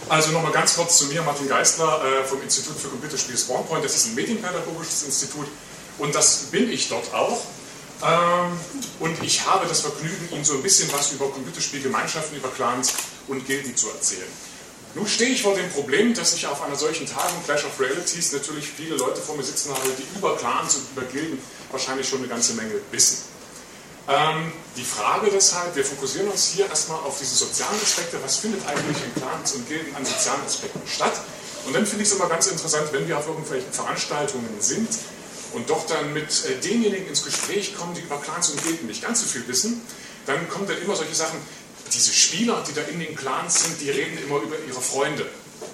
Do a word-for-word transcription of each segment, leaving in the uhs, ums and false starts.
Also nochmal ganz kurz zu mir, Martin Geisler äh, vom Institut für Computerspiele Spawnpoint. Das ist ein medienpädagogisches Institut und das bin ich dort auch. Ähm, und ich habe das Vergnügen, Ihnen so ein bisschen was über Computerspielgemeinschaften, über Clans und Gilden zu erzählen. Nun stehe ich vor dem Problem, dass ich auf einer solchen Tagung, Clash of Realities, natürlich viele Leute vor mir sitzen habe, die über Clans und über Gilden wahrscheinlich schon eine ganze Menge wissen. Ähm, die Frage deshalb, wir fokussieren uns hier erstmal auf diese sozialen Aspekte, was findet eigentlich in Clans und Gilden an sozialen Aspekten statt? Und dann finde ich es immer ganz interessant, wenn wir auf irgendwelchen Veranstaltungen sind und doch dann mit äh, denjenigen ins Gespräch kommen, die über Clans und Gilden nicht ganz so viel wissen, dann kommen dann immer solche Sachen, diese Spieler, die da in den Clans sind, die reden immer über ihre Freunde.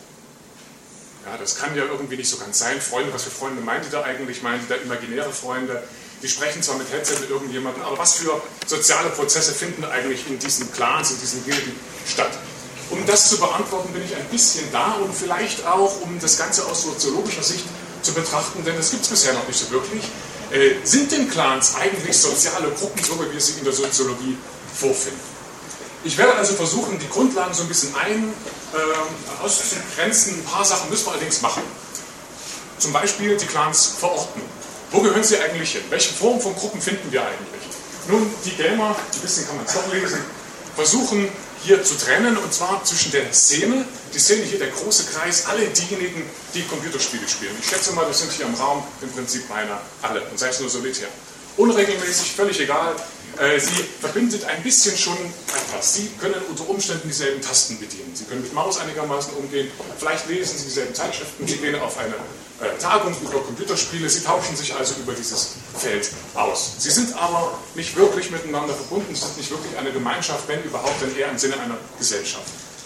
Ja, das kann ja irgendwie nicht so ganz sein. Freunde, was für Freunde meinen die da eigentlich? Meinen die da imaginäre Freunde? Die sprechen zwar mit Headset mit irgendjemandem, aber was für soziale Prozesse finden eigentlich in diesen Clans, in diesen Gilden statt? Um das zu beantworten, bin ich ein bisschen da und vielleicht auch, um das Ganze aus soziologischer Sicht zu betrachten, denn das gibt es bisher noch nicht so wirklich. Äh, sind denn Clans eigentlich soziale Gruppen, so wie wir sie in der Soziologie vorfinden? Ich werde also versuchen, die Grundlagen so ein bisschen ein, äh, auszugrenzen. Ein paar Sachen müssen wir allerdings machen. Zum Beispiel die Clans verorten. Wo gehören sie eigentlich hin? Welche Form von Gruppen finden wir eigentlich? Nun, die Gamer, ein bisschen kann man es doch lesen, versuchen hier zu trennen, und zwar zwischen der Szene, die Szene hier, der große Kreis, alle diejenigen, die Computerspiele spielen. Ich schätze mal, das sind hier im Raum im Prinzip beinahe alle, und sei es nur solitär. Unregelmäßig, völlig egal. Sie verbindet ein bisschen schon etwas. Sie können unter Umständen dieselben Tasten bedienen. Sie können mit Maus einigermaßen umgehen. Vielleicht lesen Sie dieselben Zeitschriften. Sie gehen auf eine äh, Tagung über Computerspiele. Sie tauschen sich also über dieses Feld aus. Sie sind aber nicht wirklich miteinander verbunden. Sie sind nicht wirklich eine Gemeinschaft, wenn überhaupt, dann eher im Sinne einer Gesellschaft.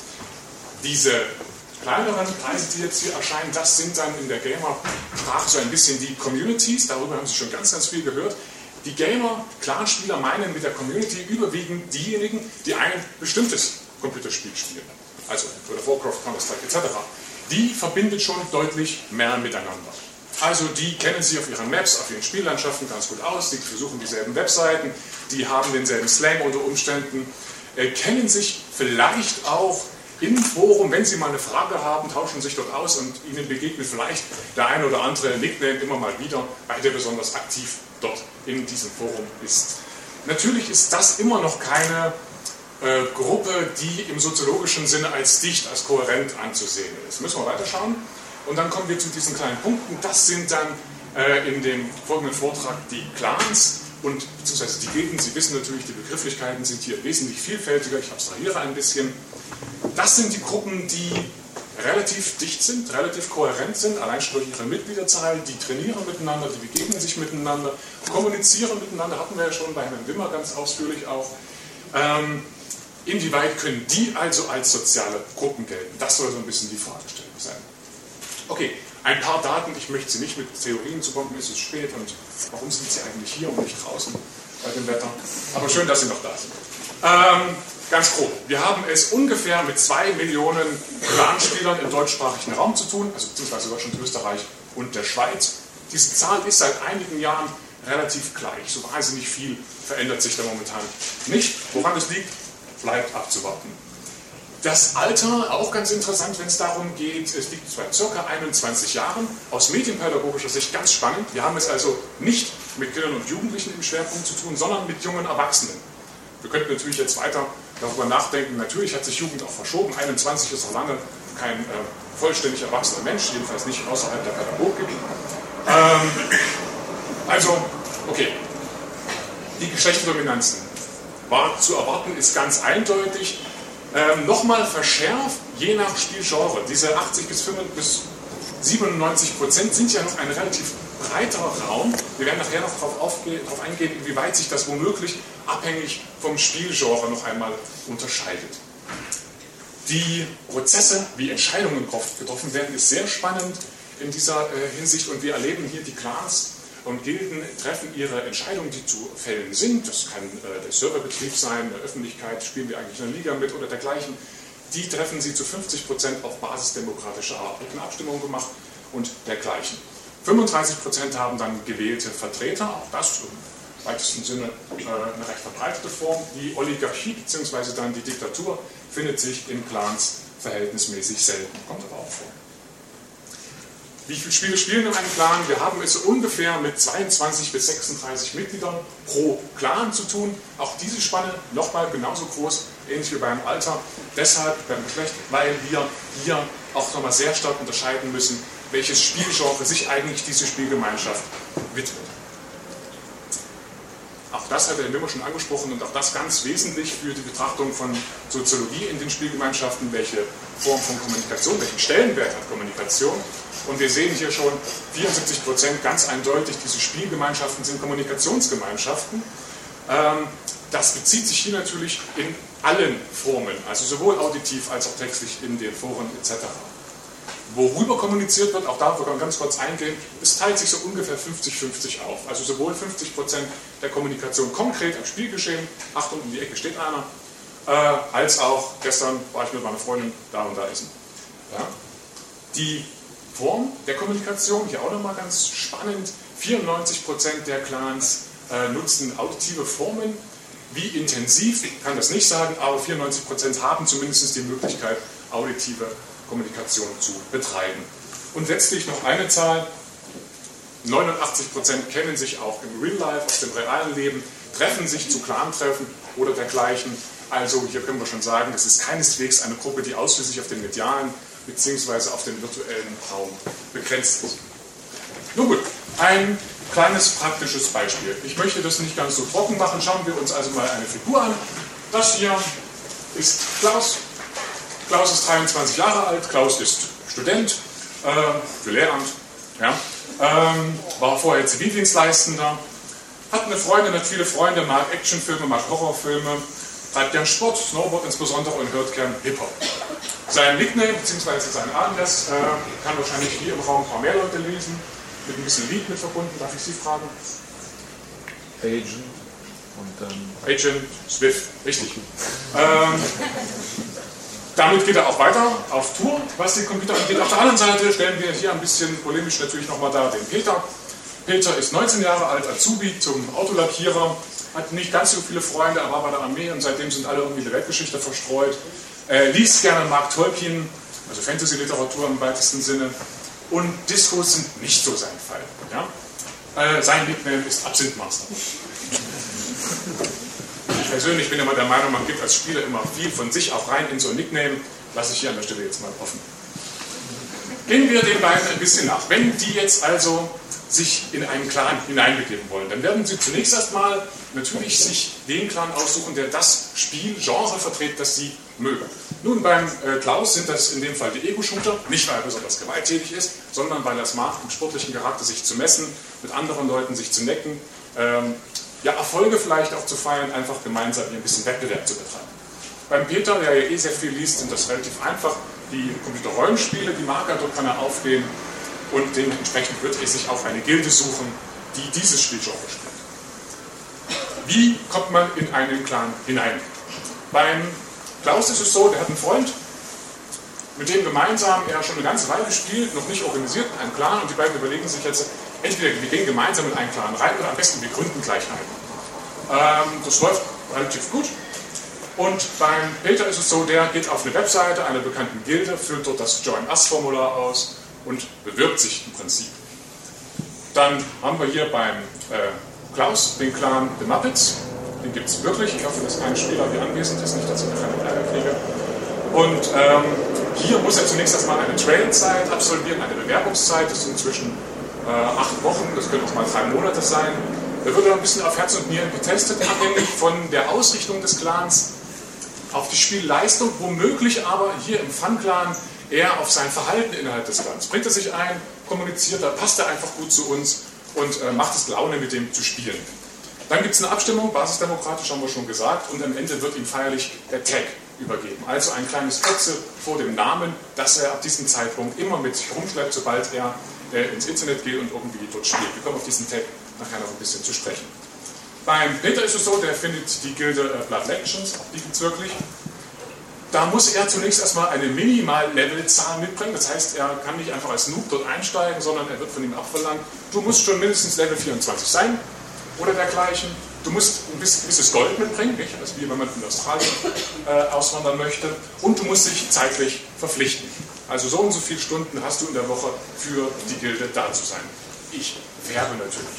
Diese kleineren Kreise, die jetzt hier erscheinen, das sind dann in der Gamer-Sprache so ein bisschen die Communities. Darüber haben Sie schon ganz, ganz viel gehört. Die Gamer, Clanspieler meinen mit der Community überwiegend diejenigen, die ein bestimmtes Computerspiel spielen. Also World of Warcraft, Counter-Strike et cetera. Die verbindet schon deutlich mehr miteinander. Also die kennen sich auf ihren Maps, auf ihren Spiellandschaften ganz gut aus, die besuchen dieselben Webseiten, die haben denselben Slang unter Umständen, äh, kennen sich vielleicht auch im Forum, wenn Sie mal eine Frage haben, tauschen sich dort aus und Ihnen begegnet vielleicht der eine oder andere Nickname immer mal wieder, weil der besonders aktiv dort in diesem Forum ist. Natürlich ist das immer noch keine äh, Gruppe, die im soziologischen Sinne als dicht, als kohärent anzusehen ist. Müssen wir weiterschauen. Und dann kommen wir zu diesen kleinen Punkten. Das sind dann äh, in dem folgenden Vortrag die Clans und beziehungsweise die Gilden. Sie wissen natürlich, die Begrifflichkeiten sind hier wesentlich vielfältiger. Ich abstrahiere ein bisschen. Das sind die Gruppen, die relativ dicht sind, relativ kohärent sind, allein schon durch ihre Mitgliederzahl, die trainieren miteinander, die begegnen sich miteinander, kommunizieren miteinander, hatten wir ja schon bei Herrn Wimmer ganz ausführlich auch. Ähm, inwieweit können die also als soziale Gruppen gelten? Das soll so ein bisschen die Fragestellung sein. Okay, ein paar Daten, ich möchte Sie nicht mit Theorien zu bomben, es ist spät und warum sind Sie eigentlich hier und nicht draußen bei dem Wetter? Aber schön, dass Sie noch da sind. Ähm, Ganz grob. Wir haben es ungefähr mit zwei Millionen Clanspielern im deutschsprachigen Raum zu tun, also beziehungsweise Deutschland, Österreich und der Schweiz. Diese Zahl ist seit einigen Jahren relativ gleich. So wahnsinnig viel verändert sich da momentan nicht. Woran es liegt, bleibt abzuwarten. Das Alter, auch ganz interessant, wenn es darum geht, es liegt bei ca. einundzwanzig Jahren. Aus medienpädagogischer Sicht ganz spannend. Wir haben es also nicht mit Kindern und Jugendlichen im Schwerpunkt zu tun, sondern mit jungen Erwachsenen. Wir könnten natürlich jetzt weiter darüber nachdenken, natürlich hat sich Jugend auch verschoben, einundzwanzig ist noch lange kein äh, vollständig erwachsener Mensch, jedenfalls nicht außerhalb der Pädagogik. Ähm, also, okay, die Geschlechterdominanzen war zu erwarten, ist ganz eindeutig, ähm, nochmal verschärft, je nach Spielgenre. Diese achtzig bis siebenundneunzig Prozent sind ja noch ein relativ breiterer Raum. Wir werden nachher noch darauf eingehen, inwieweit sich das womöglich abhängig vom Spielgenre noch einmal unterscheidet. Die Prozesse, wie Entscheidungen getroffen werden, ist sehr spannend in dieser äh, Hinsicht und wir erleben hier die Clans und Gilden treffen ihre Entscheidungen, die zu fällen sind. Das kann äh, der Serverbetrieb sein, der Öffentlichkeit, spielen wir eigentlich in der Liga mit oder dergleichen. Die treffen sie zu fünfzig Prozent auf Basis demokratischer Abstimmung gemacht und dergleichen. fünfunddreißig Prozent haben dann gewählte Vertreter, auch das im weitesten Sinne äh, eine recht verbreitete Form. Die Oligarchie bzw. dann die Diktatur findet sich in Clans verhältnismäßig selten, kommt aber auch vor. Wie viele Spiele spielen in einem Clan? Wir haben es ungefähr mit zweiundzwanzig bis sechsunddreißig Mitgliedern pro Clan zu tun. Auch diese Spanne nochmal genauso groß, ähnlich wie beim Alter. Deshalb beim Geschlecht, weil wir hier auch nochmal sehr stark unterscheiden müssen, welches Spielgenre sich eigentlich diese Spielgemeinschaft widmet. Auch das hat der Wimmer schon angesprochen und auch das ganz wesentlich für die Betrachtung von Soziologie in den Spielgemeinschaften, welche Form von Kommunikation, welchen Stellenwert hat Kommunikation. Und wir sehen hier schon, vierundsiebzig Prozent ganz eindeutig, diese Spielgemeinschaften sind Kommunikationsgemeinschaften. Das bezieht sich hier natürlich in allen Formen, also sowohl auditiv als auch textlich in den Foren et cetera. Worüber kommuniziert wird, auch darauf kann man ganz kurz eingehen, es teilt sich so ungefähr fünfzig fünfzig auf. Also sowohl fünfzig Prozent der Kommunikation konkret am Spielgeschehen, Achtung, um die Ecke steht einer, äh, als auch gestern war ich mit meiner Freundin da und da essen. Ja? Die Form der Kommunikation, hier auch nochmal ganz spannend, vierundneunzig Prozent der Clans äh, nutzen auditive Formen. Wie intensiv, ich kann das nicht sagen, aber vierundneunzig Prozent haben zumindest die Möglichkeit, auditive Kommunikation zu betreiben. Und letztlich noch eine Zahl, neunundachtzig Prozent kennen sich auch im Real Life, aus dem realen Leben, treffen sich zu Clan-Treffen oder dergleichen. Also hier können wir schon sagen, es ist keineswegs eine Gruppe, die ausschließlich auf den medialen bzw. auf den virtuellen Raum begrenzt ist. Nun gut, ein kleines praktisches Beispiel. Ich möchte das nicht ganz so trocken machen, schauen wir uns also mal eine Figur an. Das hier ist Klaus. Klaus ist dreiundzwanzig Jahre alt, Klaus ist Student äh, für Lehramt, ja, ähm, war vorher Zivildienstleistender, hat eine Freundin, hat viele Freunde, mag Actionfilme, mag Horrorfilme, treibt gern Sport, Snowboard insbesondere und hört gern Hip-Hop. Sein Nickname bzw. sein Alias äh, kann wahrscheinlich hier im Raum ein paar mehr Leute lesen, mit ein bisschen Lied mit verbunden, darf ich Sie fragen? Agent und dann... Agent Swift, richtig. Ähm, Damit geht er auch weiter auf Tour, was den Computer angeht. Auf der anderen Seite stellen wir hier ein bisschen polemisch natürlich nochmal da den Peter. Peter ist neunzehn Jahre alt, Azubi zum Autolackierer, hat nicht ganz so viele Freunde, er war bei der Armee und seitdem sind alle irgendwie in der Weltgeschichte verstreut. Er liest gerne, mag Tolkien, also Fantasy-Literatur im weitesten Sinne. Und Discos sind nicht so sein Fall. Ja? Äh, sein Nickname ist Absinthmaster. Ich persönlich bin immer der Meinung, man gibt als Spieler immer viel von sich auch rein in so ein Nickname. Lasse ich hier an der Stelle jetzt mal offen. Gehen wir den beiden ein bisschen nach. Wenn die jetzt also sich in einen Clan hineinbegeben wollen, dann werden sie zunächst erstmal natürlich sich den Clan aussuchen, der das Spielgenre vertritt, das sie mögen. Nun, beim äh, Klaus sind das in dem Fall die Ego-Shooter, nicht weil er besonders gewalttätig ist, sondern weil er es mag, im sportlichen Charakter sich zu messen, mit anderen Leuten sich zu necken, ähm, ja, Erfolge vielleicht auch zu feiern, einfach gemeinsam hier ein bisschen Wettbewerb zu betreiben. Beim Peter, der ja eh sehr viel liest, sind das relativ einfach. Die Computerrollenspiele, die mag er, dort kann er aufgehen und dementsprechend wird er sich auch eine Gilde suchen, die dieses Spielgenre spielt. Wie kommt man in einen Clan hinein? Beim Klaus ist es so, der hat einen Freund, mit dem gemeinsam er schon eine ganze Weile spielt, noch nicht organisiert in einem Clan und die beiden überlegen sich jetzt, entweder wir gehen gemeinsam in einen Clan rein oder am besten wir gründen gleich einen. Ähm, das läuft relativ gut. Und beim Peter ist es so, der geht auf eine Webseite einer bekannten Gilde, füllt dort das Join-Us-Formular aus und bewirbt sich im Prinzip. Dann haben wir hier beim äh, Klaus den Clan The Muppets. Den gibt es wirklich. Ich hoffe, dass kein Spieler hier anwesend ist, nicht, dass ich keine Ärger kriege. Und ähm, hier muss er zunächst erstmal eine Trail-Zeit absolvieren, eine Bewerbungszeit. Das sind zwischen äh, acht Wochen, das können auch mal drei Monate sein. Da wird er ein bisschen auf Herz und Nieren getestet, abhängig von der Ausrichtung des Clans, auf die Spielleistung, womöglich aber hier im Fun-Clan eher auf sein Verhalten innerhalb des Clans. Bringt er sich ein, kommuniziert er, passt er einfach gut zu uns und äh, macht es Laune, mit dem zu spielen. Dann gibt es eine Abstimmung, basisdemokratisch haben wir schon gesagt, und am Ende wird ihm feierlich der Tag übergeben. Also ein kleines Kürzel vor dem Namen, das er ab diesem Zeitpunkt immer mit sich rumschleppt, sobald er äh, ins Internet geht und irgendwie dort spielt. Wir kommen auf diesen Tag nachher noch ein bisschen zu sprechen. Beim Peter ist es so, der findet die Gilde äh, Blood Legends, die gibt es wirklich. Da muss er zunächst erstmal eine Minimal-Level-Zahl mitbringen, das heißt, er kann nicht einfach als Noob dort einsteigen, sondern er wird von ihm abverlangt, du musst schon mindestens Level vierundzwanzig sein oder dergleichen. Du musst ein gewisses Gold mitbringen, nicht? Also wie wenn man in Australien äh, auswandern möchte. Und du musst dich zeitlich verpflichten. Also so und so viele Stunden hast du in der Woche für die Gilde da zu sein. Ich werbe natürlich.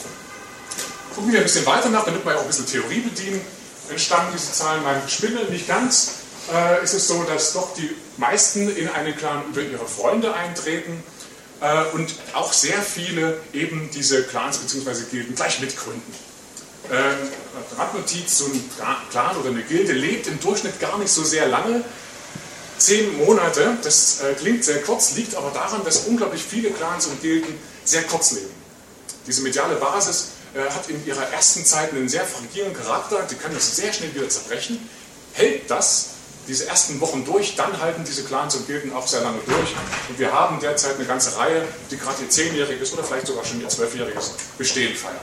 Gucken wir ein bisschen weiter nach, damit wir auch ein bisschen Theorie bedienen. Entstammen diese Zahlen meinem Gespinne? Nicht ganz. Äh, ist es so, dass doch die meisten in einen Clan über ihre Freunde eintreten äh, und auch sehr viele eben diese Clans bzw. Gilden gleich mitgründen. Ähm, Randnotiz, so ein Clan oder eine Gilde lebt im Durchschnitt gar nicht so sehr lange. Zehn Monate, das äh, klingt sehr kurz, liegt aber daran, dass unglaublich viele Clans und Gilden sehr kurz leben. Diese mediale Basis äh, hat in ihrer ersten Zeit einen sehr fragilen Charakter, die kann das sehr schnell wieder zerbrechen. Hält das diese ersten Wochen durch, dann halten diese Clans und Gilden auch sehr lange durch. Und wir haben derzeit eine ganze Reihe, die gerade ihr zehnjähriges oder vielleicht sogar schon ihr zwölfjähriges Bestehen feiern.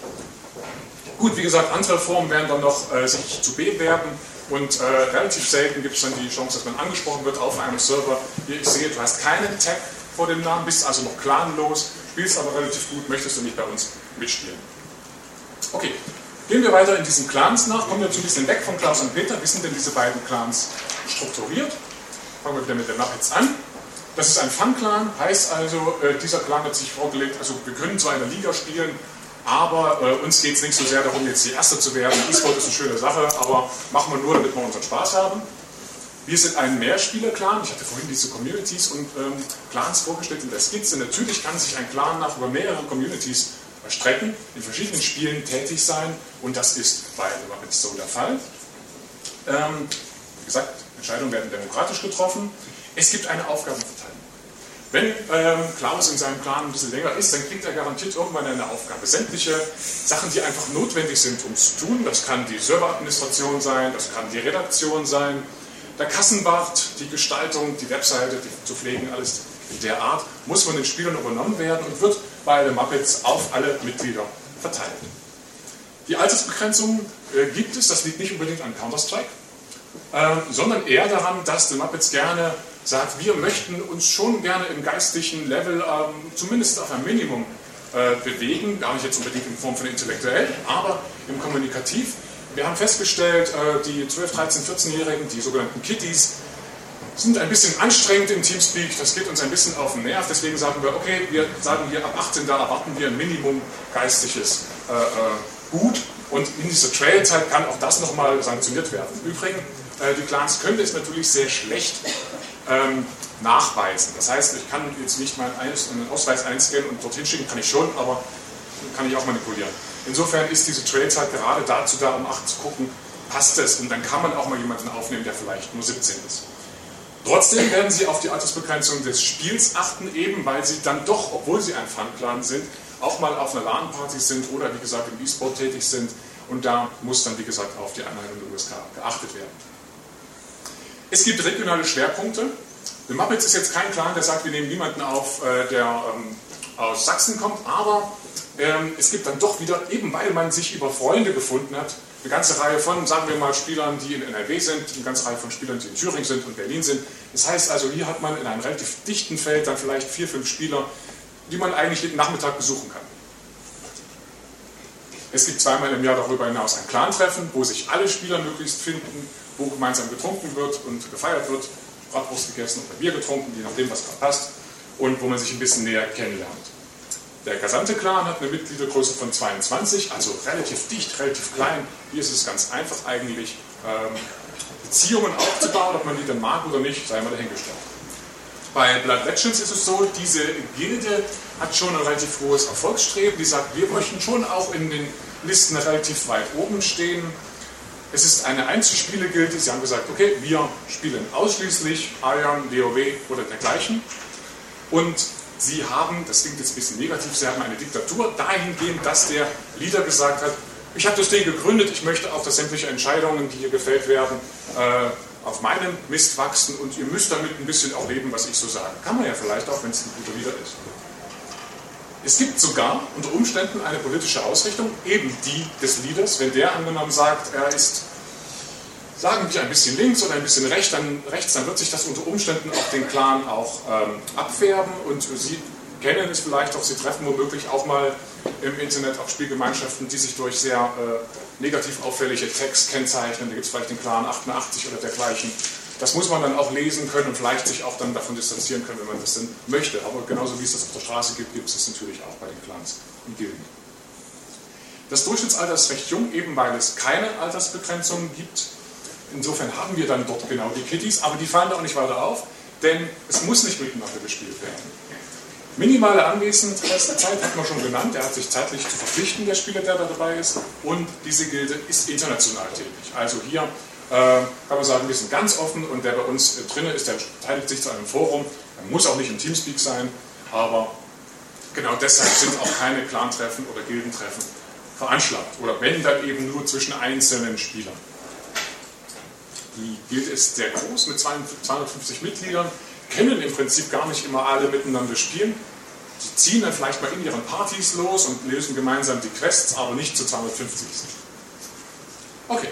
Gut, wie gesagt, andere Formen werden dann noch äh, sich zu bewerben und äh, relativ selten gibt es dann die Chance, dass man angesprochen wird auf einem Server. Hier, ich sehe, du hast keinen Tag vor dem Namen, bist also noch clanlos, spielst aber relativ gut, möchtest du nicht bei uns mitspielen. Okay, gehen wir weiter in diesen Clans nach, kommen wir jetzt ein bisschen weg von Klaus und Peter. Wie sind denn diese beiden Clans strukturiert? Fangen wir wieder mit den Muppets an. Das ist ein Fun-Clan, heißt also, äh, dieser Clan hat sich vorgelegt, also wir können zwar in der Liga spielen, aber äh, uns geht es nicht so sehr darum, jetzt die Erste zu werden. E-Sport ist eine schöne Sache, aber machen wir nur, damit wir unseren Spaß haben. Wir sind ein Mehrspieler-Clan. Ich hatte vorhin diese Communities und ähm, Clans vorgestellt in der Skizze. Natürlich kann sich ein Clan nach über mehrere Communities erstrecken, in verschiedenen Spielen tätig sein und das ist bei The Muppets so der Fall. Ähm, wie gesagt, Entscheidungen werden demokratisch getroffen. Es gibt eine Aufgabenverteilung. Wenn ähm, Klaus in seinem Clan ein bisschen länger ist, dann kriegt er garantiert irgendwann eine Aufgabe. Sämtliche Sachen, die einfach notwendig sind, um es zu tun, das kann die Serveradministration sein, das kann die Redaktion sein, der Kassenwart, die Gestaltung, die Webseite, die zu pflegen, alles in der Art, muss von den Spielern übernommen werden und wird bei den Muppets auf alle Mitglieder verteilt. Die Altersbegrenzung äh, gibt es, das liegt nicht unbedingt an Counter-Strike, äh, sondern eher daran, dass die Muppets gerne sagt, wir möchten uns schon gerne im geistlichen Level ähm, zumindest auf ein Minimum äh, bewegen, gar nicht jetzt unbedingt in Form von intellektuell, aber im Kommunikativ. Wir haben festgestellt, äh, die zwölf-, dreizehn-, vierzehnjährigen, die sogenannten Kitties, sind ein bisschen anstrengend im Teamspeak, das geht uns ein bisschen auf den Nerv, deswegen sagen wir, okay, wir sagen hier ab achtzehn, da erwarten wir ein Minimum geistiges äh, äh, Gut und in dieser Trailzeit kann auch das nochmal sanktioniert werden. Übrigens, äh, die Clans können es natürlich sehr schlecht ähm, nachweisen. Das heißt, ich kann jetzt nicht meinen Ausweis einscannen und dorthin schicken, kann ich schon, aber kann ich auch manipulieren. Insofern ist diese Trailzeit gerade dazu da, um acht zu gucken, passt es und dann kann man auch mal jemanden aufnehmen, der vielleicht nur siebzehn ist. Trotzdem werden sie auf die Altersbegrenzung des Spiels achten, eben weil sie dann doch, obwohl sie ein Fun-Clan sind, auch mal auf einer LAN-Party sind oder wie gesagt im E-Sport tätig sind und da muss dann wie gesagt auf die Einheiten der U S K geachtet werden. Es gibt regionale Schwerpunkte. The Muppets ist jetzt kein Clan, der sagt, wir nehmen niemanden auf, der ähm, aus Sachsen kommt, aber ähm, es gibt dann doch wieder, eben weil man sich über Freunde gefunden hat, eine ganze Reihe von, sagen wir mal, Spielern, die in N R W sind, eine ganze Reihe von Spielern, die in Thüringen sind und Berlin sind. Das heißt also, hier hat man in einem relativ dichten Feld dann vielleicht vier, fünf Spieler, die man eigentlich jeden Nachmittag besuchen kann. Es gibt zweimal im Jahr darüber hinaus ein Clan-Treffen, wo sich alle Spieler möglichst finden, wo gemeinsam getrunken wird und gefeiert wird, Bratwurst gegessen oder Bier getrunken, je nachdem, was gerade passt, und wo man sich ein bisschen näher kennenlernt. Der gesamte Clan hat eine Mitgliedergröße von zweiundzwanzig, also relativ dicht, relativ klein. Hier ist es ganz einfach eigentlich, ähm, Beziehungen aufzubauen, ob man die dann mag oder nicht, sei mal dahingestellt. Bei Blood Legends ist es so, diese Gilde hat schon ein relativ hohes Erfolgsstreben, die sagt, wir möchten schon auch in den Listen relativ weit oben stehen. Es ist eine Einzelspieler-Gilde, sie haben gesagt, okay, wir spielen ausschließlich Iron, WoW oder dergleichen. Und sie haben, das klingt jetzt ein bisschen negativ, sie haben eine Diktatur dahingehend, dass der Leader gesagt hat, ich habe das Ding gegründet, ich möchte auch, dass sämtliche Entscheidungen, die hier gefällt werden, äh, auf meinem Mist wachsen und ihr müsst damit ein bisschen auch leben, was ich so sage. Kann man ja vielleicht auch, wenn es ein guter Leader ist. Es gibt sogar unter Umständen eine politische Ausrichtung, eben die des Leaders. Wenn der angenommen sagt, er ist, sagen wir, ein bisschen links oder ein bisschen rechts, dann, rechts, dann wird sich das unter Umständen auf den Clan auch ähm, abfärben und sie kennen es vielleicht auch, Sie treffen womöglich auch mal im Internet auf Spielgemeinschaften, die sich durch sehr äh, negativ auffällige Text kennzeichnen. Da gibt es vielleicht den Clan achtundachtzig oder dergleichen. Das muss man dann auch lesen können und vielleicht sich auch dann davon distanzieren können, wenn man das denn möchte. Aber genauso wie es das auf der Straße gibt, gibt es das natürlich auch bei den Clans und Gilden. Das Durchschnittsalter ist recht jung, eben weil es keine Altersbegrenzungen gibt. Insofern haben wir dann dort genau die Kitties, aber die fallen da auch nicht weiter auf, denn es muss nicht miteinander gespielt werden. Minimale Anwesenheitszeit hat man schon genannt, der hat sich zeitlich zu verpflichten, der Spieler, der da dabei ist, und diese Gilde ist international tätig. Also hier äh, kann man sagen, wir sind ganz offen und der bei uns äh, drin ist, der beteiligt sich zu einem Forum, er muss auch nicht im Teamspeak sein, aber genau deshalb sind auch keine Clan-Treffen oder Gildentreffen veranschlagt oder wenn, dann eben nur zwischen einzelnen Spielern. Die Gilde ist sehr groß mit zweihundertfünfzig Mitgliedern, kennen im Prinzip gar nicht immer alle miteinander spielen. Sie ziehen dann vielleicht mal in ihren Partys los und lösen gemeinsam die Quests, aber nicht zu zweihundertfünfzig. Okay.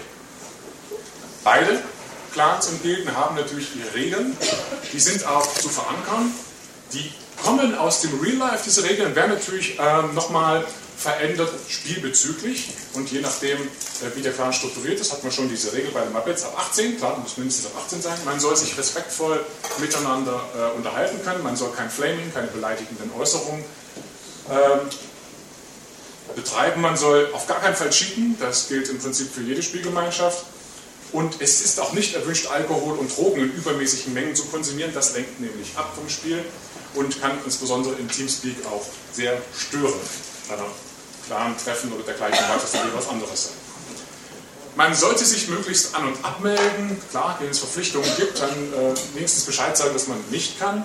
Beide Clans und Gilden haben natürlich ihre Regeln, die sind auch zu verankern. Die kommen aus dem Real Life, diese Regeln werden natürlich ähm, nochmal verändert spielbezüglich und je nachdem, äh, wie der Clan strukturiert ist, hat man schon diese Regel bei den Muppets ab achtzehn, klar, muss mindestens ab achtzehn sein. Man soll sich respektvoll miteinander äh, unterhalten können, man soll kein Flaming, keine beleidigenden Äußerungen ähm, betreiben, man soll auf gar keinen Fall cheaten, das gilt im Prinzip für jede Spielgemeinschaft. Und es ist auch nicht erwünscht, Alkohol und Drogen in übermäßigen Mengen zu konsumieren, das lenkt nämlich ab vom Spiel und kann insbesondere im Teamspeak auch sehr stören. Bei einer klaren Treffen oder dergleichen mag das dann was anderes sein. Man sollte sich möglichst an- und abmelden. Klar, wenn es Verpflichtungen gibt, dann äh, wenigstens Bescheid sagen, dass man nicht kann.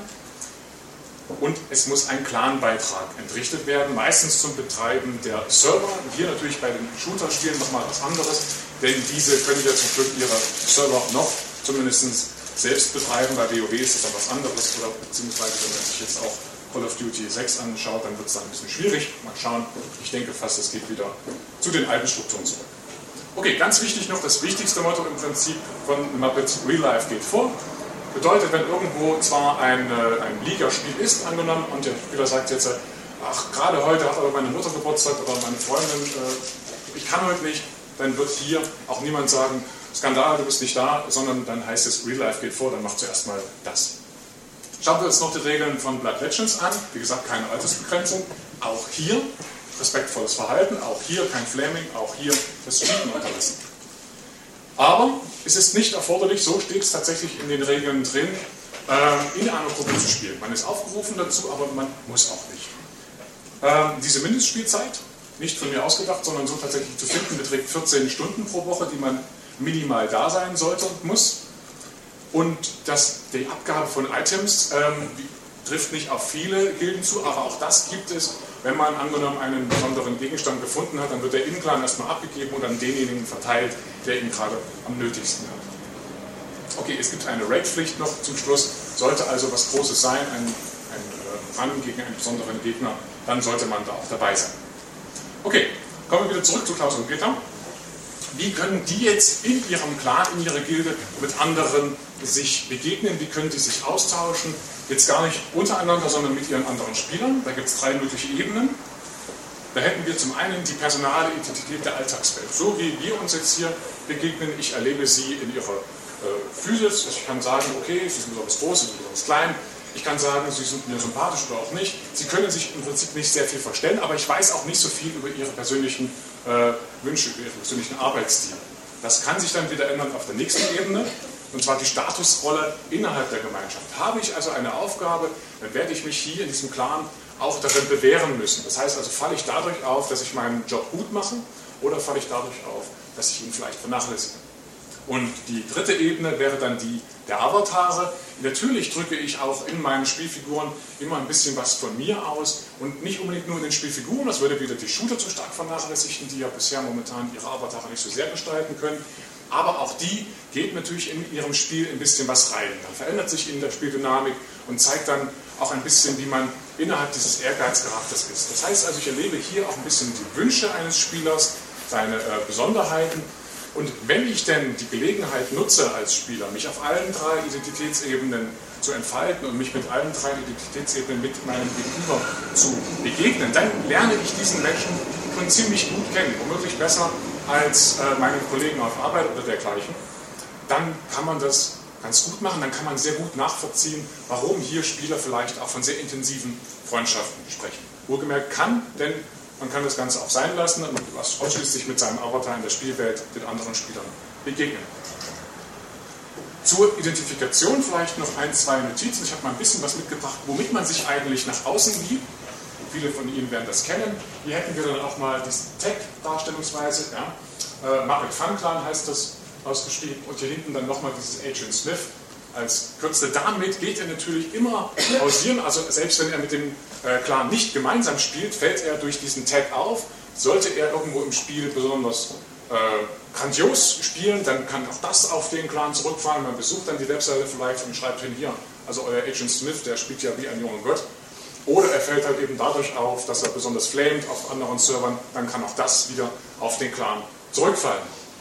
Und es muss ein Clan-Beitrag entrichtet werden, meistens zum Betreiben der Server. Hier natürlich bei den Shooter-Spielen nochmal was anderes, denn diese können ja zum Glück ihre Server noch zumindest selbst betreiben. Bei WoW ist das dann was anderes, oder beziehungsweise wenn man sich jetzt auch Call of Duty sechs anschaut, dann wird es dann ein bisschen schwierig. Mal schauen, ich denke fast, es geht wieder zu den alten Strukturen zurück. Okay, ganz wichtig noch, das wichtigste Motto im Prinzip von Muppets Real Life geht vor. Bedeutet, wenn irgendwo zwar ein, ein Ligaspiel ist, angenommen, und der Spieler sagt jetzt, ach, gerade heute hat aber meine Mutter Geburtstag oder meine Freundin, äh, ich kann heute nicht, dann wird hier auch niemand sagen, Skandal, du bist nicht da, sondern dann heißt es, Real Life geht vor, dann macht zuerst mal das. Schauen wir uns noch die Regeln von Blood Legends an, wie gesagt, keine Altersbegrenzung, auch hier respektvolles Verhalten, auch hier kein Flaming, auch hier das Cheaten unterlassen. Aber es ist nicht erforderlich, so steht es tatsächlich in den Regeln drin, in einer Gruppe zu spielen. Man ist aufgerufen dazu, aber man muss auch nicht. Diese Mindestspielzeit, nicht von mir ausgedacht, sondern so tatsächlich zu finden, beträgt vierzehn Stunden pro Woche, die man minimal da sein sollte und muss. Und das, die Abgabe von Items ähm, trifft nicht auf viele Gilden zu, aber auch das gibt es. Wenn man angenommen einen besonderen Gegenstand gefunden hat, dann wird der Inclan erstmal abgegeben und an denjenigen verteilt, der ihn gerade am nötigsten hat. Okay, es gibt eine Raid-Pflicht noch zum Schluss. Sollte also was Großes sein, ein, ein Run gegen einen besonderen Gegner, dann sollte man da auch dabei sein. Okay, kommen wir wieder zurück zu Klaus und Peter. Wie können die jetzt in ihrem Clan, in ihrer Gilde mit anderen sich begegnen? Wie können die sich austauschen? Jetzt gar nicht untereinander, sondern mit ihren anderen Spielern. Da gibt es drei mögliche Ebenen. Da hätten wir zum einen die personale Identität der Alltagswelt. So wie wir uns jetzt hier begegnen, ich erlebe sie in ihrer äh, Physis. Ich kann sagen, okay, sie sind besonders groß, sie sind besonders klein. Ich kann sagen, sie sind mir sympathisch oder auch nicht. Sie können sich im Prinzip nicht sehr viel verstellen, aber ich weiß auch nicht so viel über ihre persönlichen äh, Wünsche, über ihren persönlichen Arbeitsstil. Das kann sich dann wieder ändern auf der nächsten Ebene, und zwar die Statusrolle innerhalb der Gemeinschaft. Habe ich also eine Aufgabe, dann werde ich mich hier in diesem Clan auch darin bewähren müssen. Das heißt also, falle ich dadurch auf, dass ich meinen Job gut mache, oder falle ich dadurch auf, dass ich ihn vielleicht vernachlässige. Und die dritte Ebene wäre dann die der Avatare. Natürlich drücke ich auch in meinen Spielfiguren immer ein bisschen was von mir aus und nicht unbedingt nur in den Spielfiguren, das würde wieder die Shooter zu stark vernachlässigen, die ja bisher momentan ihre Avatare nicht so sehr gestalten können. Aber auch die geht natürlich in ihrem Spiel ein bisschen was rein. Da verändert sich in der Spieldynamik und zeigt dann auch ein bisschen, wie man innerhalb dieses Ehrgeizcharakters ist. Das heißt also, ich erlebe hier auch ein bisschen die Wünsche eines Spielers, seine äh, Besonderheiten. Und wenn ich denn die Gelegenheit nutze als Spieler, mich auf allen drei Identitätsebenen zu entfalten und mich mit allen drei Identitätsebenen mit meinem Gegenüber zu begegnen, dann lerne ich diesen Menschen schon ziemlich gut kennen, womöglich besser als äh, meine Kollegen auf Arbeit oder dergleichen. Dann kann man das ganz gut machen, dann kann man sehr gut nachvollziehen, warum hier Spieler vielleicht auch von sehr intensiven Freundschaften sprechen. Wohlgemerkt kann, denn man kann das Ganze auch sein lassen und ausschließlich mit seinem Avatar in der Spielwelt den anderen Spielern begegnen. Zur Identifikation vielleicht noch ein, zwei Notizen. Ich habe mal ein bisschen was mitgebracht, womit man sich eigentlich nach außen gibt. Viele von Ihnen werden das kennen. Hier hätten wir dann auch mal diese Tech-Darstellungsweise. Ja. Äh, Muppet Fun Clan heißt das ausgeschrieben. Und hier hinten dann nochmal dieses Agent Smith als Kürzel. Damit geht er natürlich immer pausieren. Also selbst wenn er mit dem äh, Clan nicht gemeinsam spielt, fällt er durch diesen Tag auf. Sollte er irgendwo im Spiel besonders äh, grandios spielen, dann kann auch das auf den Clan zurückfallen. Man besucht dann die Webseite vielleicht und schreibt hin, hier, also euer Agent Smith, der spielt ja wie ein junger Gott. Oder er fällt halt eben dadurch auf, dass er besonders flamet auf anderen Servern, dann kann auch das wieder auf den Clan zurückfallen.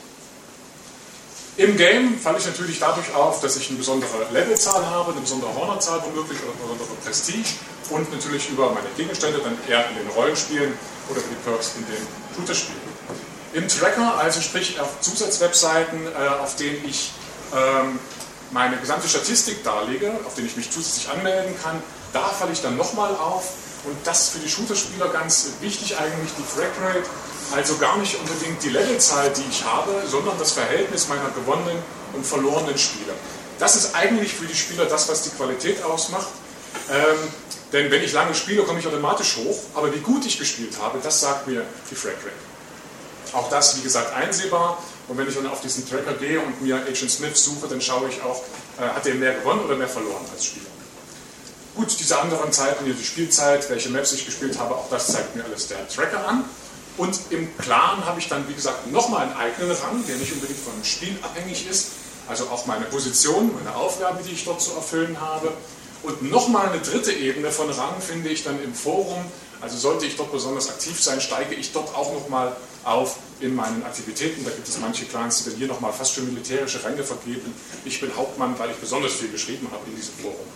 Im Game falle ich natürlich dadurch auf, dass ich eine besondere Levelzahl habe, eine besondere Honorzahl womöglich oder eine besondere Prestige und natürlich über meine Gegenstände dann eher in den Rollenspielen oder die Perks in den Shooterspielen. Im Tracker, also sprich auf Zusatzwebseiten, äh, auf denen ich ähm, meine gesamte Statistik darlege, auf denen ich mich zusätzlich anmelden kann, da falle ich dann nochmal auf und das für die Shooterspieler ganz wichtig eigentlich, die Fragrate, also gar nicht unbedingt die Levelzahl, die ich habe, sondern das Verhältnis meiner gewonnenen und verlorenen Spiele. Das ist eigentlich für die Spieler das, was die Qualität ausmacht, ähm, denn wenn ich lange spiele, komme ich automatisch hoch, aber wie gut ich gespielt habe, das sagt mir die Fragrate. Auch das, wie gesagt, einsehbar. Und wenn ich dann auf diesen Tracker gehe und mir Agent Smith suche, dann schaue ich auch, äh, hat er mehr gewonnen oder mehr verloren als Spieler. Gut, diese anderen Zeiten, hier die Spielzeit, welche Maps ich gespielt habe, auch das zeigt mir alles der Tracker an. Und im Clan habe ich dann, wie gesagt, nochmal einen eigenen Rang, der nicht unbedingt vom Spiel abhängig ist. Also auch meine Position, meine Aufgaben, die ich dort zu erfüllen habe. Und nochmal eine dritte Ebene von Rang finde ich dann im Forum. Also sollte ich dort besonders aktiv sein, steige ich dort auch nochmal auf in meinen Aktivitäten. Da gibt es manche Clans, die dann hier nochmal fast schon militärische Ränge vergeben. Ich bin Hauptmann, weil ich besonders viel geschrieben habe in diesem Forum.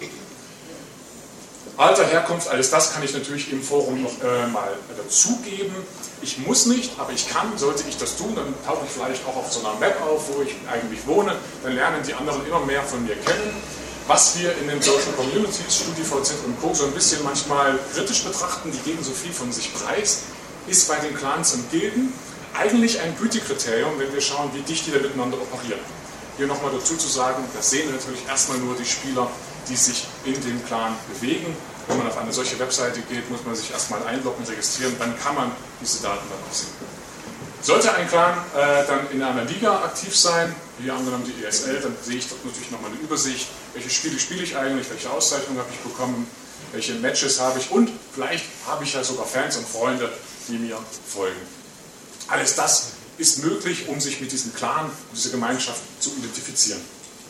Alter, Herkunft, alles das kann ich natürlich im Forum noch äh, mal dazugeben. Ich muss nicht, aber ich kann, sollte ich das tun, dann tauche ich vielleicht auch auf so einer Map auf, wo ich eigentlich wohne. Dann lernen die anderen immer mehr von mir kennen. Was wir in den Social Communities, StudiVZ und Co. so ein bisschen manchmal kritisch betrachten, die geben so viel von sich preis, ist bei den Clans und Gilden eigentlich ein Gütekriterium, wenn wir schauen, wie dicht die da miteinander operieren. Hier nochmal dazu zu sagen, das sehen natürlich erstmal nur die Spieler, die sich in dem Clan bewegen. Wenn man auf eine solche Webseite geht, muss man sich erstmal einloggen, registrieren, dann kann man diese Daten dann auch sehen. Sollte ein Clan äh, dann in einer Liga aktiv sein, wie angenommen die E S L, dann sehe ich dort natürlich nochmal eine Übersicht, welche Spiele spiele ich eigentlich, welche Auszeichnungen habe ich bekommen, welche Matches habe ich und vielleicht habe ich ja sogar Fans und Freunde, die mir folgen. Alles das ist möglich, um sich mit diesem Clan, dieser Gemeinschaft zu identifizieren.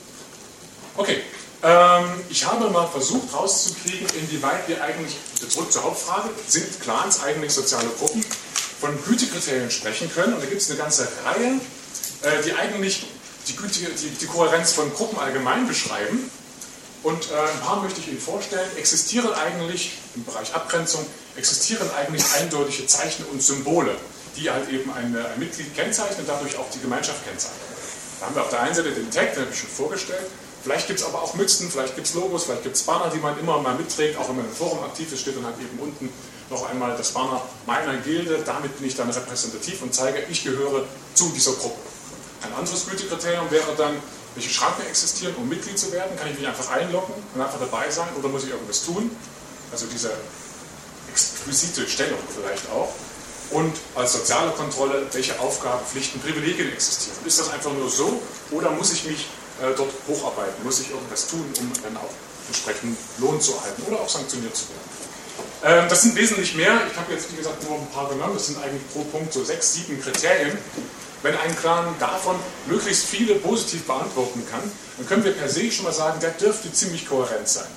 Okay, ähm, ich habe mal versucht rauszukriegen, inwieweit wir eigentlich, zurück zur Hauptfrage, sind Clans eigentlich soziale Gruppen, von Gütekriterien sprechen können. Und da gibt es eine ganze Reihe, äh, die eigentlich die, Güte, die, die Kohärenz von Gruppen allgemein beschreiben. Und äh, ein paar möchte ich Ihnen vorstellen. Existieren eigentlich, im Bereich Abgrenzung, existieren eigentlich eindeutige Zeichen und Symbole, die halt eben eine, ein Mitglied kennzeichnen und dadurch auch die Gemeinschaft kennzeichnen. Da haben wir auf der einen Seite den Tag, den habe ich schon vorgestellt. Vielleicht gibt es aber auch Mützen, vielleicht gibt es Logos, vielleicht gibt es Banner, die man immer mal mitträgt, auch wenn man im Forum aktiv ist, steht dann halt eben unten noch einmal das Banner meiner Gilde. Damit bin ich dann repräsentativ und zeige, ich gehöre zu dieser Gruppe. Ein anderes Gütekriterium wäre dann, welche Schranken existieren, um Mitglied zu werden. Kann ich mich einfach einloggen und einfach dabei sein oder muss ich irgendwas tun? Also diese exquisite Stellung vielleicht auch. Und als soziale Kontrolle, welche Aufgaben, Pflichten, Privilegien existieren. Ist das einfach nur so oder muss ich mich äh, dort hocharbeiten? Muss ich irgendwas tun, um dann auch entsprechend Lohn zu erhalten oder auch sanktioniert zu werden? Ähm, das sind wesentlich mehr. Ich habe jetzt, wie gesagt, nur ein paar genommen. Das sind eigentlich pro Punkt so sechs, sieben Kriterien. Wenn ein Clan davon möglichst viele positiv beantworten kann, dann können wir per se schon mal sagen, der dürfte ziemlich kohärent sein.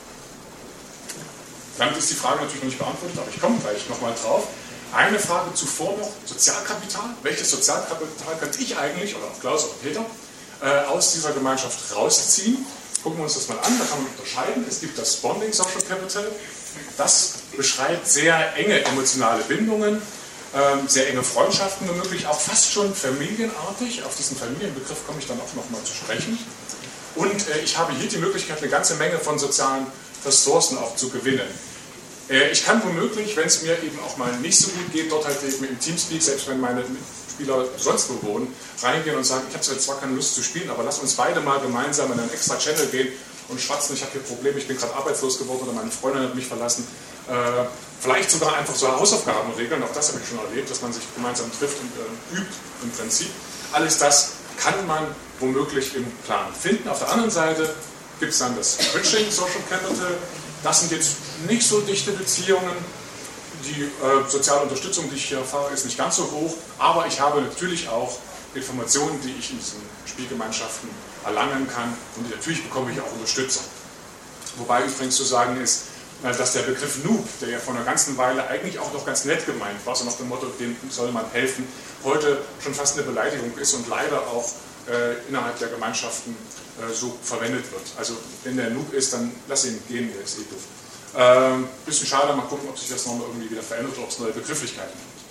Damit ist die Frage natürlich noch nicht beantwortet, aber ich komme gleich nochmal drauf. Eine Frage zuvor noch, Sozialkapital. Welches Sozialkapital könnte ich eigentlich, oder auch Klaus oder Peter, äh, aus dieser Gemeinschaft rausziehen? Gucken wir uns das mal an, da kann man unterscheiden. Es gibt das Bonding Social Capital, das beschreibt sehr enge emotionale Bindungen, ähm, sehr enge Freundschaften, womöglich auch fast schon familienartig. Auf diesen Familienbegriff komme ich dann auch nochmal zu sprechen. Und äh, ich habe hier die Möglichkeit, eine ganze Menge von sozialen Ressourcen auch zu gewinnen. Äh, ich kann womöglich, wenn es mir eben auch mal nicht so gut geht, dort halt eben im Teamspeak, selbst wenn meine Spieler sonst wo wohnen, reingehen und sagen, ich habe zwar keine Lust zu spielen, aber lass uns beide mal gemeinsam in einen extra Channel gehen und schwatzen, ich habe hier Probleme, ich bin gerade arbeitslos geworden oder meine Freundin hat mich verlassen. Äh, vielleicht sogar einfach so Hausaufgaben regeln, auch das habe ich schon erlebt, dass man sich gemeinsam trifft und äh, übt im Prinzip. Alles das kann man womöglich im Plan finden. Auf der anderen Seite gibt es dann das Bridging Social Capital. Das sind jetzt nicht so dichte Beziehungen. Die äh, soziale Unterstützung, die ich hier erfahre, ist nicht ganz so hoch. Aber ich habe natürlich auch Informationen, die ich in diesen Spielgemeinschaften erlangen kann. Und natürlich bekomme ich auch Unterstützung. Wobei übrigens zu sagen ist, dass der Begriff Noob, der ja vor einer ganzen Weile eigentlich auch noch ganz nett gemeint war, so nach dem Motto, dem soll man helfen, heute schon fast eine Beleidigung ist und leider auch äh, innerhalb der Gemeinschaften äh, so verwendet wird. Also wenn der Noob ist, dann lass ihn gehen, der ist eh doof. Ähm, bisschen schade, mal gucken, ob sich das nochmal irgendwie wieder verändert oder ob es neue Begrifflichkeiten gibt.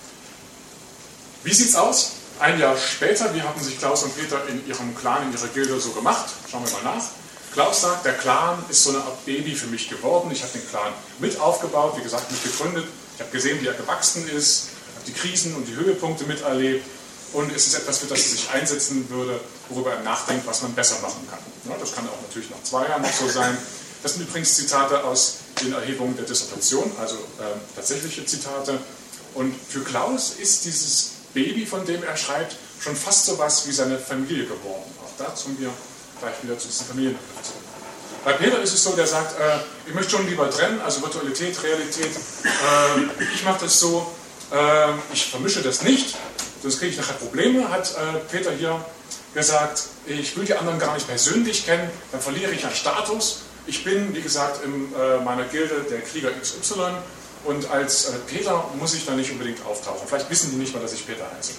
Wie sieht's aus? Ein Jahr später, wie haben sich Klaus und Peter in ihrem Clan, in ihrer Gilde so gemacht? Schauen wir mal nach. Klaus sagt, der Clan ist so eine Art Baby für mich geworden. Ich habe den Clan mit aufgebaut, wie gesagt, mit gegründet. Ich habe gesehen, wie er gewachsen ist, habe die Krisen und die Höhepunkte miterlebt. Und es ist etwas, für das er sich einsetzen würde, worüber er nachdenkt, was man besser machen kann. Ja, das kann auch natürlich nach zwei Jahren noch so sein. Das sind übrigens Zitate aus den Erhebungen der Dissertation, also äh, tatsächliche Zitate. Und für Klaus ist dieses Baby, von dem er schreibt, schon fast so was wie seine Familie geworden. Auch dazu kommen wir gleich wieder zu diesen Familienbegriff zurück. Bei Peter ist es so, der sagt, äh, ich möchte schon lieber trennen, also Virtualität, Realität. Äh, ich mache das so, äh, ich vermische das nicht, sonst kriege ich nachher Probleme, hat äh, Peter hier gesagt, ich will die anderen gar nicht persönlich kennen, dann verliere ich an Status. Ich bin, wie gesagt, in äh, meiner Gilde der Krieger X Y und als äh, Peter muss ich da nicht unbedingt auftauchen. Vielleicht wissen die nicht mal, dass ich Peter heiße.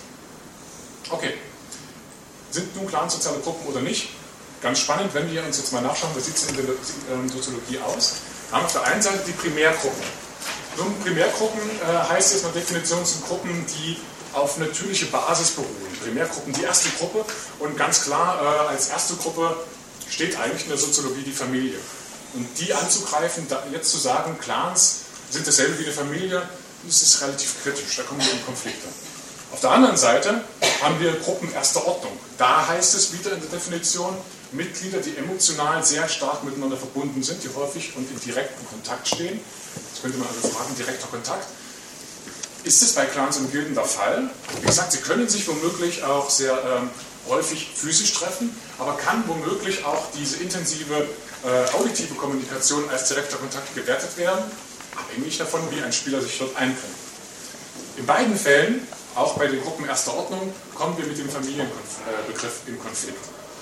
Okay, sind nun Clan-soziale Gruppen oder nicht? Ganz spannend, wenn wir uns jetzt mal nachschauen, wie sieht es in der Soziologie aus? Wir haben auf der einen Seite die Primärgruppen. Nun, Primärgruppen äh, heißt jetzt nach Definition sind Gruppen, die auf natürliche Basis beruhen. Primärgruppen, die erste Gruppe und ganz klar äh, als erste Gruppe steht eigentlich in der Soziologie die Familie. Und die anzugreifen, da, jetzt zu sagen, Clans sind dasselbe wie eine Familie, das ist relativ kritisch, da kommen wir in Konflikte. Auf der anderen Seite haben wir Gruppen erster Ordnung. Da heißt es wieder in der Definition, Mitglieder, die emotional sehr stark miteinander verbunden sind, die häufig und in direktem Kontakt stehen. Jetzt könnte man also fragen, direkter Kontakt. Ist es bei Clans und Gilden der Fall? Wie gesagt, sie können sich womöglich auch sehr ähm, häufig physisch treffen, aber kann womöglich auch diese intensive äh, auditive Kommunikation als direkter Kontakt gewertet werden, abhängig davon, wie ein Spieler sich dort einbringt. In beiden Fällen, auch bei den Gruppen erster Ordnung, kommen wir mit dem Familienbegriff in Konflikt.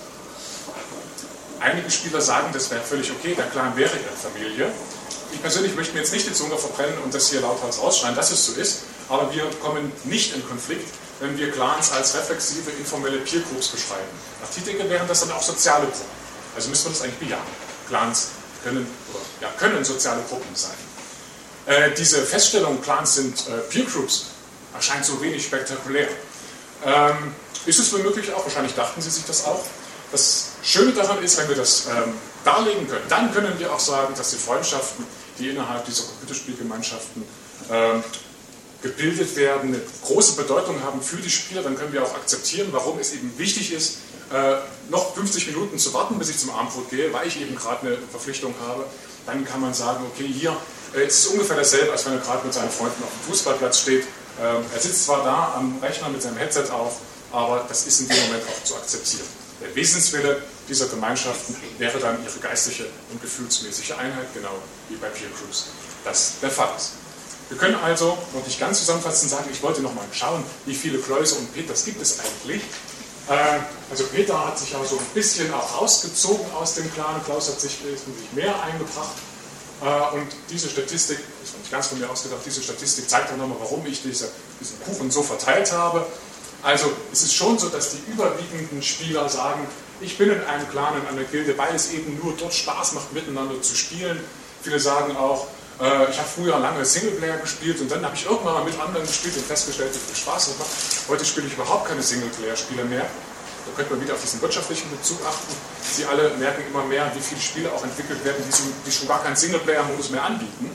Einige Spieler sagen, das wäre völlig okay, der Clan wäre ihre Familie. Ich persönlich möchte mir jetzt nicht die Zunge verbrennen und das hier lauthals ausschreien, dass es so ist, aber wir kommen nicht in Konflikt, wenn wir Clans als reflexive, informelle Peer-Groups beschreiben. Nach Tieteke wären das dann auch soziale Gruppen. Also müssen wir das eigentlich bejahen. Clans können, oder, ja, können soziale Gruppen sein. Äh, diese Feststellung, Clans sind äh, Peer-Groups, erscheint so wenig spektakulär. Ähm, ist es womöglich auch, wahrscheinlich dachten Sie sich das auch. Das Schöne daran ist, wenn wir das ähm, darlegen können, dann können wir auch sagen, dass die Freundschaften, die innerhalb dieser Computerspielgemeinschaften ähm, gebildet werden, eine große Bedeutung haben für die Spieler. Dann können wir auch akzeptieren, warum es eben wichtig ist, äh, noch fünfzig Minuten zu warten, bis ich zum Abendbrot gehe, weil ich eben gerade eine Verpflichtung habe. Dann kann man sagen, okay, hier äh, es ist ungefähr dasselbe, als wenn er gerade mit seinen Freunden auf dem Fußballplatz steht. Ähm, er sitzt zwar da am Rechner mit seinem Headset auf, aber das ist in dem Moment auch zu akzeptieren. Der Wesenswille dieser Gemeinschaften wäre dann ihre geistliche und gefühlsmäßige Einheit, genau wie bei Peer Groups das der Fall ist. Wir können also noch nicht ganz zusammenfassend sagen, ich wollte noch mal schauen, wie viele Kläuse und Peters gibt es eigentlich. Äh, also Peter hat sich auch so ein bisschen auch rausgezogen aus dem Clan, Klaus hat sich wesentlich mehr eingebracht. Äh, und diese Statistik, das war nicht ganz von mir ausgedacht, diese Statistik zeigt auch nochmal, warum ich diese, diesen Kuchen so verteilt habe. Also es ist schon so, dass die überwiegenden Spieler sagen, Ich bin in einem Clan, in einer Gilde, weil es eben nur dort Spaß macht, miteinander zu spielen. Viele sagen auch, äh, ich habe früher lange Singleplayer gespielt und dann habe ich irgendwann mal mit anderen gespielt und festgestellt, wie viel Spaß das macht. Heute spiele ich überhaupt keine Singleplayer-Spiele mehr. Da könnte man wieder auf diesen wirtschaftlichen Bezug achten. Sie alle merken immer mehr, wie viele Spiele auch entwickelt werden, die, so, die schon gar keinen Singleplayer-Modus mehr anbieten.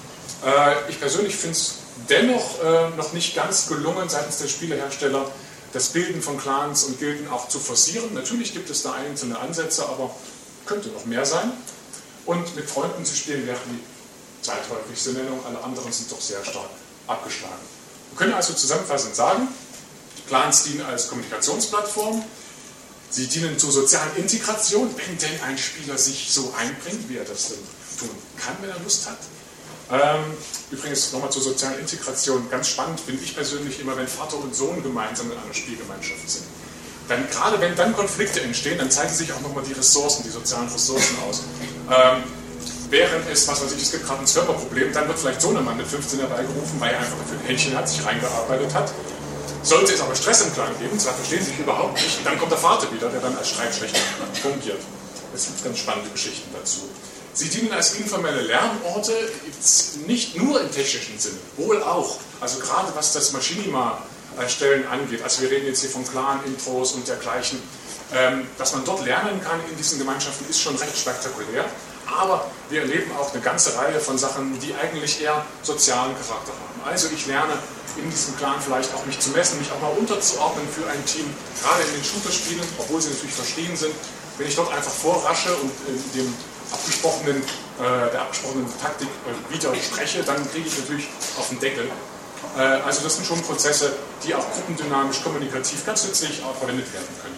Äh, ich persönlich finde es dennoch äh, noch nicht ganz gelungen, seitens der Spielehersteller das Bilden von Clans und Gilden auch zu forcieren. Natürlich gibt es da einzelne Ansätze, aber könnte noch mehr sein. Und mit Freunden zu spielen wäre die zweithäufigste Nennung, alle anderen sind doch sehr stark abgeschlagen. Wir können also zusammenfassend sagen, Clans dienen als Kommunikationsplattform, sie dienen zur sozialen Integration, wenn denn ein Spieler sich so einbringt, wie er das denn tun kann, wenn er Lust hat. Ähm, übrigens nochmal zur sozialen Integration, ganz spannend finde ich persönlich immer, wenn Vater und Sohn gemeinsam in einer Spielgemeinschaft sind. Dann, gerade wenn dann Konflikte entstehen, dann zeigen sich auch nochmal die Ressourcen, die sozialen Ressourcen aus. Ähm, während es, was weiß ich, es gibt gerade ein Serverproblem, dann wird vielleicht so ein Mann mit fünfzehn herbeigerufen, weil er einfach dafür ein Händchen hat, sich reingearbeitet hat. Sollte es aber Stress im Clan geben, zwar verstehen sie sich überhaupt nicht, dann kommt der Vater wieder, der dann als Streitschlichter fungiert. Es gibt ganz spannende Geschichten dazu. Sie dienen als informelle Lernorte, nicht nur im technischen Sinne, wohl auch. Also gerade was das Machinima-Stellen angeht, also wir reden jetzt hier von Clan-Intros und dergleichen, ähm, was man dort lernen kann in diesen Gemeinschaften, ist schon recht spektakulär. Aber wir erleben auch eine ganze Reihe von Sachen, die eigentlich eher sozialen Charakter haben. Also ich lerne in diesem Clan vielleicht auch mich zu messen, mich auch mal unterzuordnen für ein Team, gerade in den Shooter-Spielen, obwohl sie natürlich verschrien sind. Wenn ich dort einfach vorrasche und in dem abgesprochenen, äh, der abgesprochenen Taktik äh, widerspreche, dann kriege ich natürlich auf den Deckel. Äh, also das sind schon Prozesse, die auch gruppendynamisch, kommunikativ ganz nützlich auch verwendet werden können.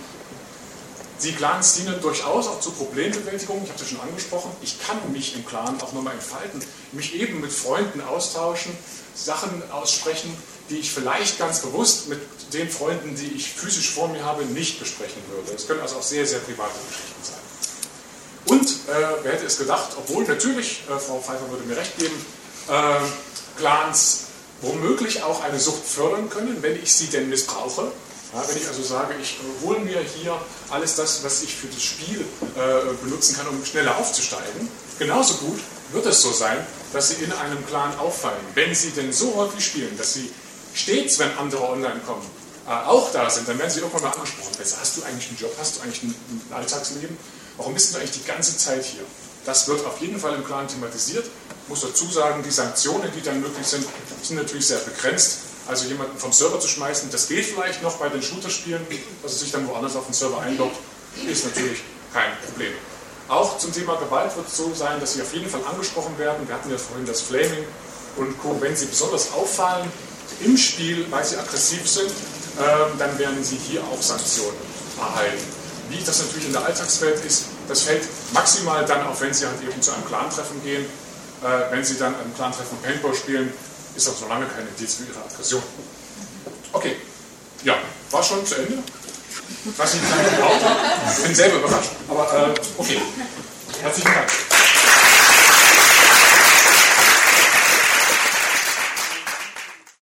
Die Clans dienen durchaus auch zur Problembewältigung, ich habe es ja schon angesprochen, ich kann mich im Clan auch nochmal entfalten, mich eben mit Freunden austauschen, Sachen aussprechen, die ich vielleicht ganz bewusst mit den Freunden, die ich physisch vor mir habe, nicht besprechen würde. Es können also auch sehr, sehr private Geschichten sein. Und, äh, wer hätte es gedacht, obwohl natürlich, äh, Frau Pfeiffer würde mir recht geben, äh, Clans womöglich auch eine Sucht fördern können, wenn ich sie denn missbrauche. Ja, wenn ich also sage, ich äh, hole mir hier alles das, was ich für das Spiel äh, benutzen kann, um schneller aufzusteigen, genauso gut wird es so sein, dass sie in einem Clan auffallen. Wenn sie denn so häufig spielen, dass sie stets, wenn andere online kommen, äh, auch da sind, dann werden sie irgendwann mal angesprochen. Hast du eigentlich einen Job? Hast du eigentlich ein, ein Alltagsleben? Warum bist du eigentlich die ganze Zeit hier? Das wird auf jeden Fall im Clan thematisiert. Ich muss dazu sagen, die Sanktionen, die dann möglich sind, sind natürlich sehr begrenzt. Also jemanden vom Server zu schmeißen, das geht vielleicht noch bei den Shooter-Spielen, dass er sich dann woanders auf den Server einloggt, ist natürlich kein Problem. Auch zum Thema Gewalt wird es so sein, dass sie auf jeden Fall angesprochen werden. Wir hatten ja vorhin das Flaming und Co. Wenn sie besonders auffallen im Spiel, weil sie aggressiv sind, äh, dann werden sie hier auch Sanktionen erhalten. Wie das natürlich in der Alltagswelt ist, das fällt maximal dann auf, wenn sie halt eben zu einem Clan-Treffen gehen. Äh, wenn sie dann einem Clan-Treffen Paintball spielen, ist auch so lange kein Indiz für ihre Aggression. Okay, ja, war schon zu Ende. Was ich nicht geglaubt habe, bin selber überrascht, aber äh, okay. Herzlichen Dank.